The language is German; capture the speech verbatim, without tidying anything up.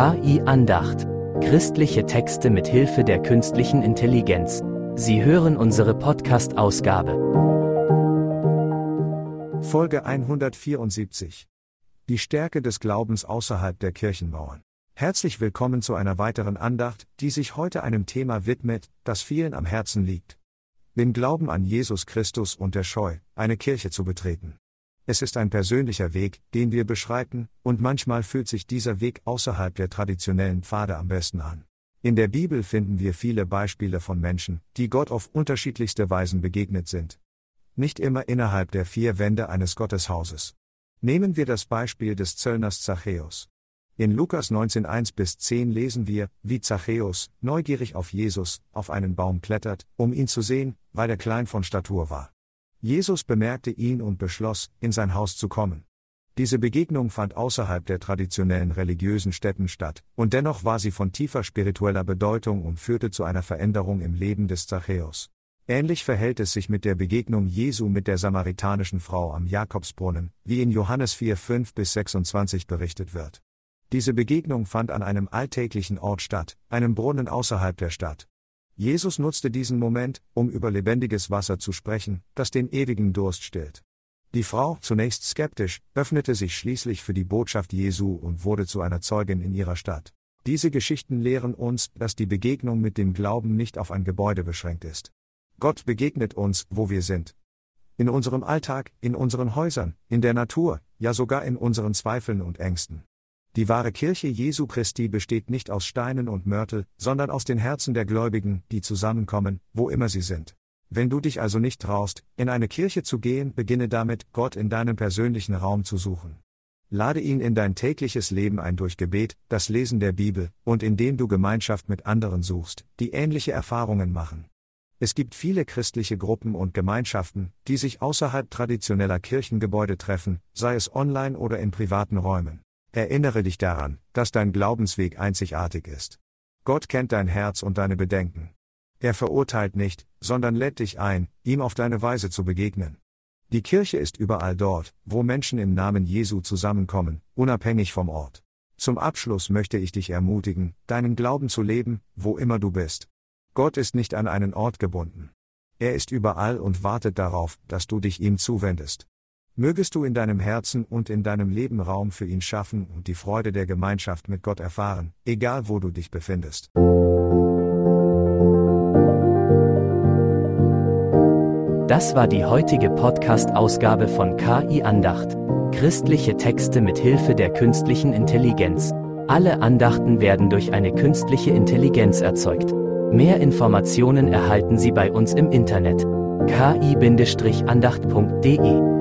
K I-Andacht. Christliche Texte mit Hilfe der künstlichen Intelligenz. Sie hören unsere Podcast-Ausgabe. Folge hundertvierundsiebzig. Die Stärke des Glaubens außerhalb der Kirchenmauern. Herzlich willkommen zu einer weiteren Andacht, die sich heute einem Thema widmet, das vielen am Herzen liegt. Den Glauben an Jesus Christus und der Scheu, eine Kirche zu betreten. Es ist ein persönlicher Weg, den wir beschreiten, und manchmal fühlt sich dieser Weg außerhalb der traditionellen Pfade am besten an. In der Bibel finden wir viele Beispiele von Menschen, die Gott auf unterschiedlichste Weisen begegnet sind. Nicht immer innerhalb der vier Wände eines Gotteshauses. Nehmen wir das Beispiel des Zöllners Zachäus. In Lukas neunzehn eins bis zehn lesen wir, wie Zachäus, neugierig auf Jesus, auf einen Baum klettert, um ihn zu sehen, weil er klein von Statur war. Jesus bemerkte ihn und beschloss, in sein Haus zu kommen. Diese Begegnung fand außerhalb der traditionellen religiösen Stätten statt, und dennoch war sie von tiefer spiritueller Bedeutung und führte zu einer Veränderung im Leben des Zachäus. Ähnlich verhält es sich mit der Begegnung Jesu mit der samaritanischen Frau am Jakobsbrunnen, wie in Johannes vier fünf bis sechsundzwanzig berichtet wird. Diese Begegnung fand an einem alltäglichen Ort statt, einem Brunnen außerhalb der Stadt. Jesus nutzte diesen Moment, um über lebendiges Wasser zu sprechen, das den ewigen Durst stillt. Die Frau, zunächst skeptisch, öffnete sich schließlich für die Botschaft Jesu und wurde zu einer Zeugin in ihrer Stadt. Diese Geschichten lehren uns, dass die Begegnung mit dem Glauben nicht auf ein Gebäude beschränkt ist. Gott begegnet uns, wo wir sind. In unserem Alltag, in unseren Häusern, in der Natur, ja sogar in unseren Zweifeln und Ängsten. Die wahre Kirche Jesu Christi besteht nicht aus Steinen und Mörtel, sondern aus den Herzen der Gläubigen, die zusammenkommen, wo immer sie sind. Wenn du dich also nicht traust, in eine Kirche zu gehen, beginne damit, Gott in deinem persönlichen Raum zu suchen. Lade ihn in dein tägliches Leben ein durch Gebet, das Lesen der Bibel, und indem du Gemeinschaft mit anderen suchst, die ähnliche Erfahrungen machen. Es gibt viele christliche Gruppen und Gemeinschaften, die sich außerhalb traditioneller Kirchengebäude treffen, sei es online oder in privaten Räumen. Erinnere dich daran, dass dein Glaubensweg einzigartig ist. Gott kennt dein Herz und deine Bedenken. Er verurteilt nicht, sondern lädt dich ein, ihm auf deine Weise zu begegnen. Die Kirche ist überall dort, wo Menschen im Namen Jesu zusammenkommen, unabhängig vom Ort. Zum Abschluss möchte ich dich ermutigen, deinen Glauben zu leben, wo immer du bist. Gott ist nicht an einen Ort gebunden. Er ist überall und wartet darauf, dass du dich ihm zuwendest. Mögest du in deinem Herzen und in deinem Leben Raum für ihn schaffen und die Freude der Gemeinschaft mit Gott erfahren, egal wo du dich befindest. Das war die heutige Podcast-Ausgabe von K I-Andacht. Christliche Texte mit Hilfe der künstlichen Intelligenz. Alle Andachten werden durch eine künstliche Intelligenz erzeugt. Mehr Informationen erhalten Sie bei uns im Internet. k i Bindestrich andacht punkt de